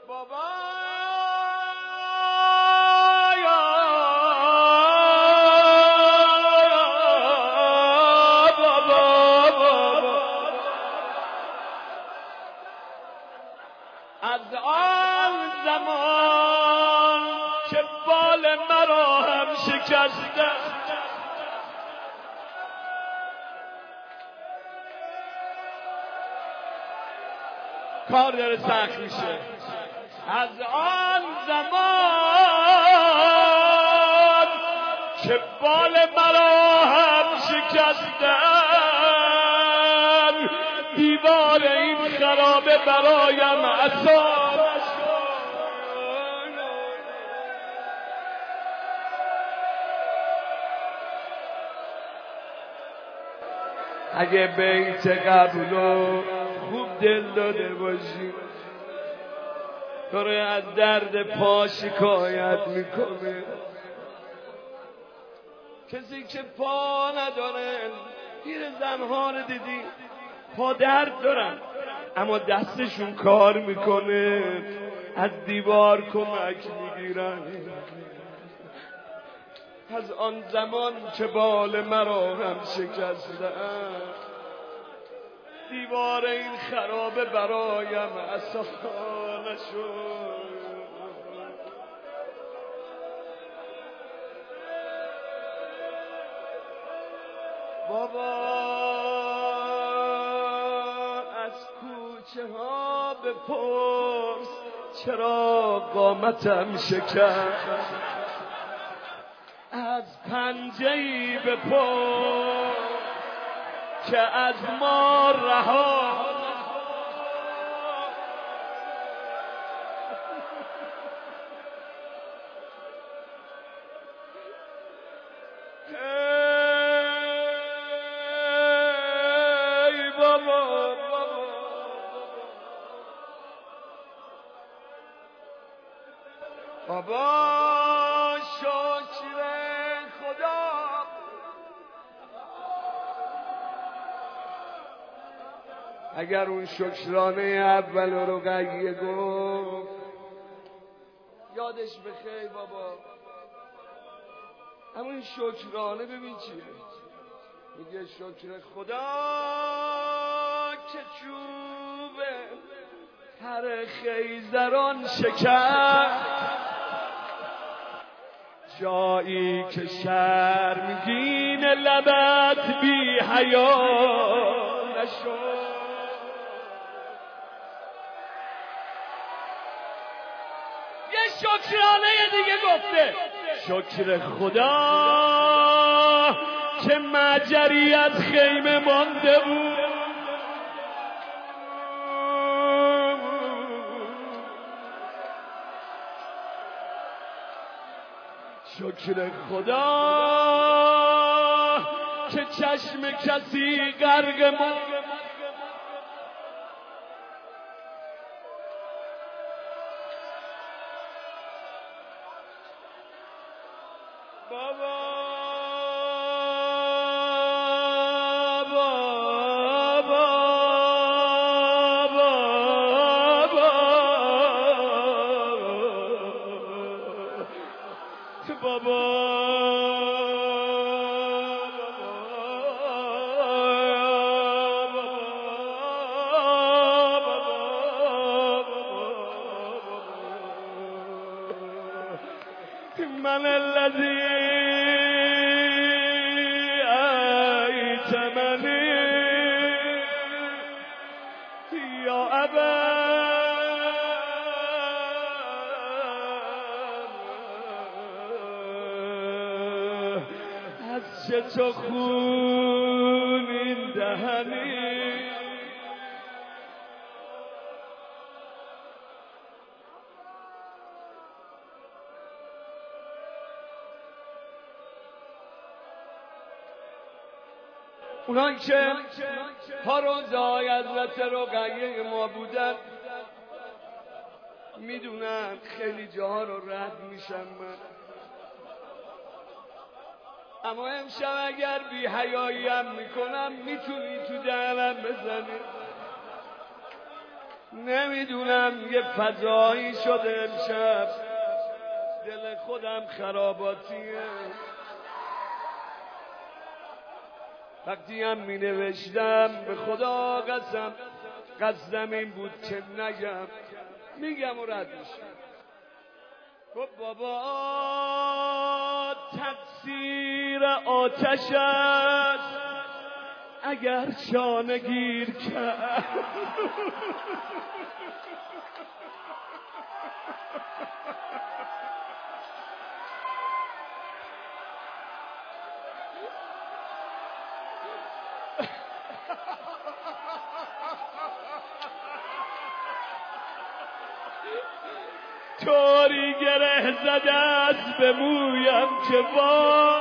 بابا از آن زمان که بال مرا هم شکسته کار داره سخت میشه. از آن زمان که بال مرا هم شکستن دیوار این خرابه برایم عذاب اگه بیت قبولو خوب دل داده باشی تو رو از درد پا شکایت میکنه. کسی که پا نداره پیر زنها رو دیدی پا درد دارن اما دستشون کار میکنه از دیوار کمک میگیرن. از آن زمان که بال مرا هم شکستن دیوار این خرابه برایم عصا نشد. بابا از کوچه ها بپرس چرا قامتم شکست. از پنجه‌ای بپرس که از ما رها. ای بابا بابا شکر خدا اگر اون شکرانه اول رو رقیه گفت یادش بخیر بابا. همون شکرانه ببین چیه میگه شکر خدا که چوبه هر خیزران شکست جایی که شرمگین لبت بی حیا نشد. شکرانه دیگه گفته شکر خدا که مجری از خیمه مانده بود. شکر خدا که چشم کسی غرق مانده. من الذي أيتمني يا أبا از چه تو خون این دهنی اونایی که پاروزای حضرت رقیه ما بودن میدونن خیلی جاها رو رد میشم من، اما امشب اگر بی حیاییم میکنم میتونی تو دهنم بزنی. نمیدونم یه فضایی شده امشب، دل خودم خراباتیه. وقتی هم می نوشتم به خدا قصدم این بود که نگم، میگم و رد میشم. خب بابا تقصیر آتش است اگر شانه گیر کرد. طوری گره زده است به مویم که با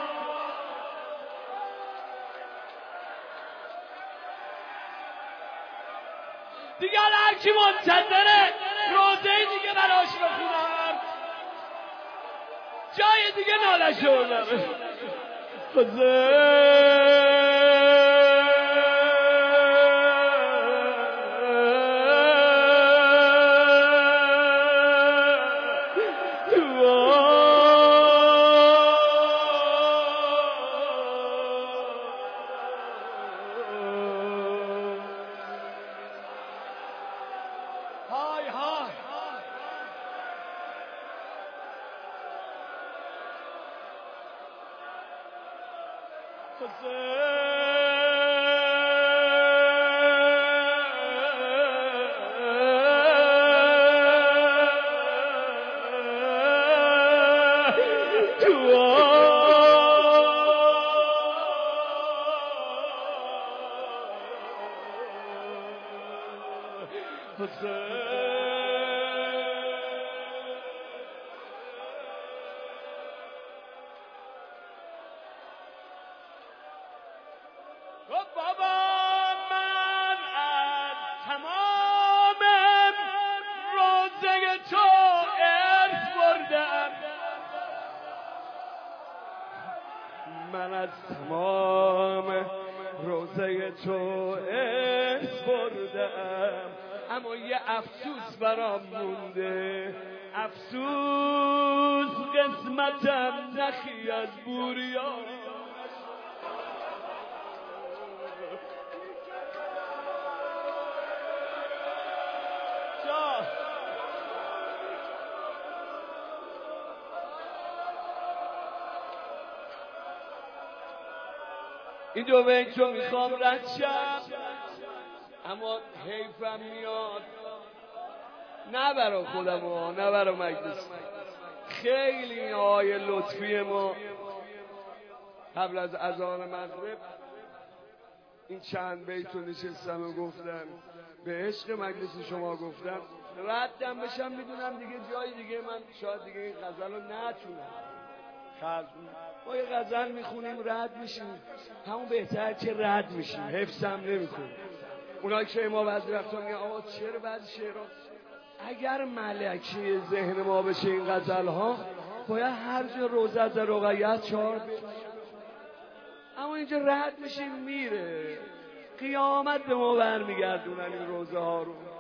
دیگه هر کی منتظره روزه دیگه براش بخونم، جای دیگه نالشو ببره. های های بابا من از تمام روزه تو ارث بردم، من از تمام روزه تو ارث بردم، اما یه افسوس برام مونده، افسوس قسمتم نخی از بوریا. این دو بیت رو میخوام رد شم، اما حیفم میاد، نه برا خودم و نه برا مجلس. خیلی آقای لطفی ما قبل از اذان مغرب این چند بیت رو نشستم و گفتن، به عشق مجلس شما گفتم ردم بشم، میدونم دیگه جای دیگه من شاید دیگه این غزل رو نتونم خلق. ما یه غزل میخونیم رد میشیم، همون بهتر که رد میشیم، حفظم نمیکنیم. اونایی که ما بعضی وقتا میگن آقا چرا بعضی شعرها، اگر ملکی ذهن ما بشه این غزل ها باید هر جا روزه از رقیت 4 بیت، اما اینجا رد میشیم میره، قیامت به ما برمیگردونن این روزه ها رو.